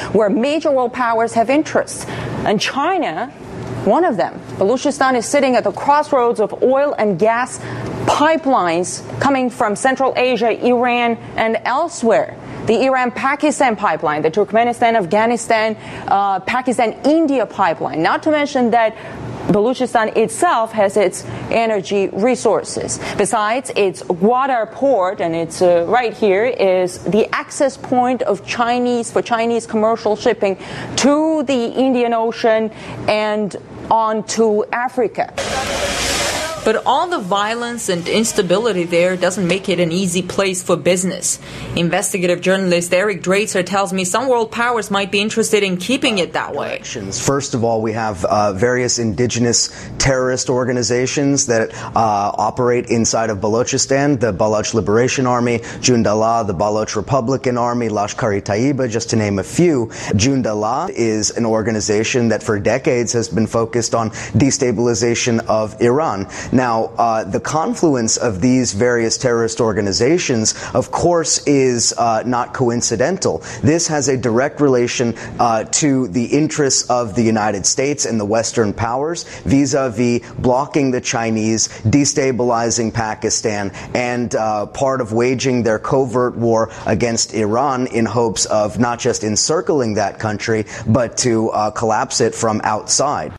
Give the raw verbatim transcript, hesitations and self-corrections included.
where major world powers have interests. And China, one of them. Baluchistan is sitting at the crossroads of oil and gas pipelines coming from Central Asia, Iran, and elsewhere. The Iran-Pakistan pipeline, the Turkmenistan-Afghanistan, uh, Pakistan-India pipeline, not to mention that Baluchistan itself has its energy resources. Besides, its Gwadar port, and it's uh, right here, is the access point of Chinese for Chinese commercial shipping to the Indian Ocean and on to Africa. But all the violence and instability there doesn't make it an easy place for business. Investigative journalist Eric Draitser tells me some world powers might be interested in keeping it that way. First of all, we have uh, various indigenous terrorist organizations that uh, operate inside of Balochistan, the Baloch Liberation Army, Jundallah, the Baloch Republican Army, Lashkar-e-Taiba, just to name a few. Jundallah is an organization that for decades has been focused on destabilization of Iran. Now, uh, the confluence of these various terrorist organizations, of course, is uh, not coincidental. This has a direct relation uh, to the interests of the United States and the Western powers vis-a-vis blocking the Chinese, destabilizing Pakistan, and uh, part of waging their covert war against Iran in hopes of not just encircling that country, but to uh, collapse it from outside.